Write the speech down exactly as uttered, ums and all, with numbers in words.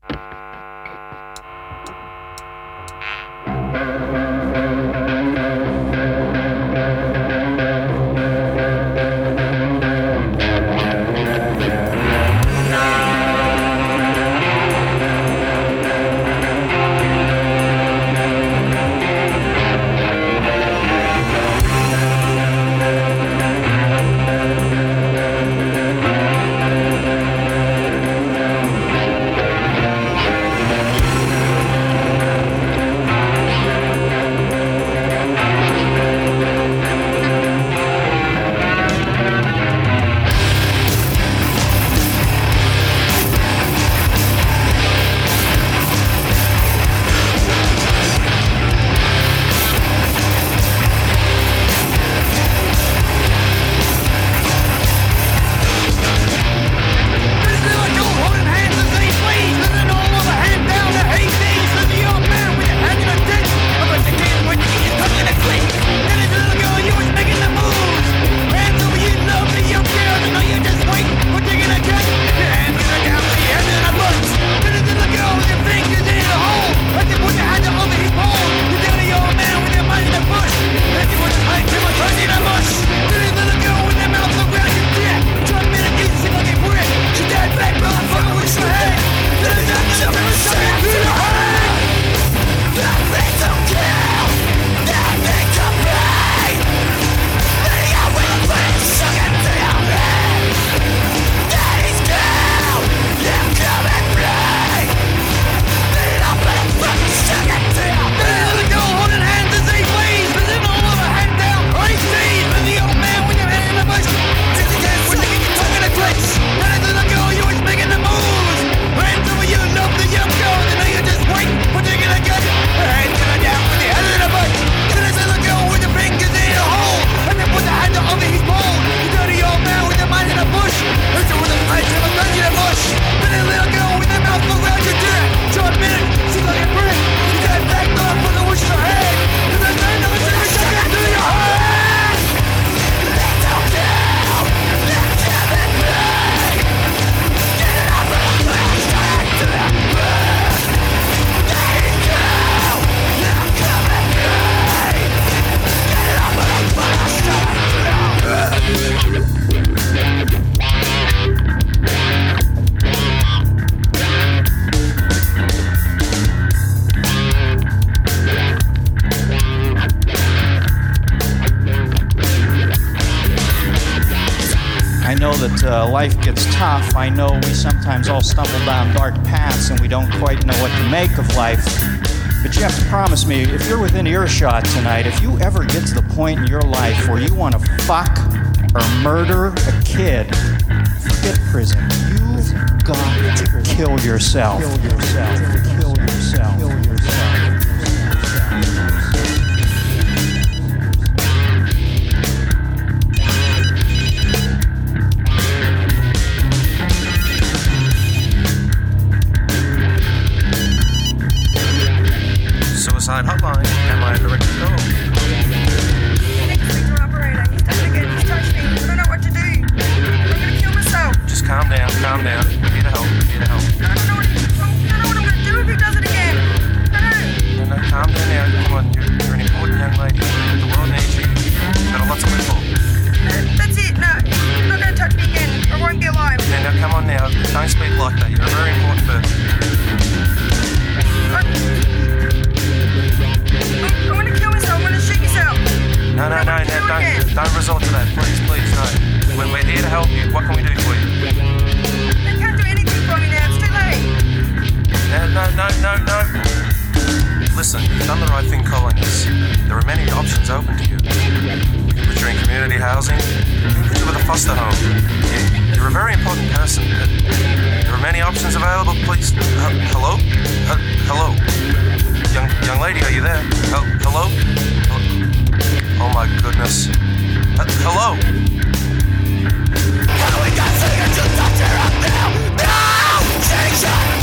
that uh, life gets tough. I know we sometimes all stumble down dark paths and we don't quite know what to make of life. But you have to promise me, if you're within earshot tonight, if you ever get to the point in your life where you want to fuck or murder a kid, forget prison. You've got to kill yourself. Kill yourself. Kill yourself. Kill yourself. Suicide hotline. Am I direct to call? Inspector operator, he's done it again. He's touched me. I don't know what to do. I'm gonna kill myself. Just calm down, calm down. Here to help, here to help. I don't know what, I don't know what I'm gonna do if he does it again. I don't. No, no, calm down now. Come on, you're, you're an important young lady. The world needs you. You've got a lot to live for. Uh, that's it. No, you're not gonna touch me again. I won't be alive. Now, now, come on now. Don't speak like that. You're a very important person. I'm, I'm gonna kill myself. I'm gonna shoot myself. No, no, no, no, don't, again. don't resort to that. Please, please, no. We're, we're here to help you. What can we do for you? They can't do anything for me now. It's too late. No, no, no, no, no. Listen, you've done the right thing calling us. There are many options open to you. We can put you in community housing. We can put you with a foster home. You, you're a very important person. There are many options available. Please, uh, hello? Uh, hello? Young young lady, are you there? Uh, hello? Oh my goodness. Uh, hello? How we got to get to the doctor up now? No! Change it!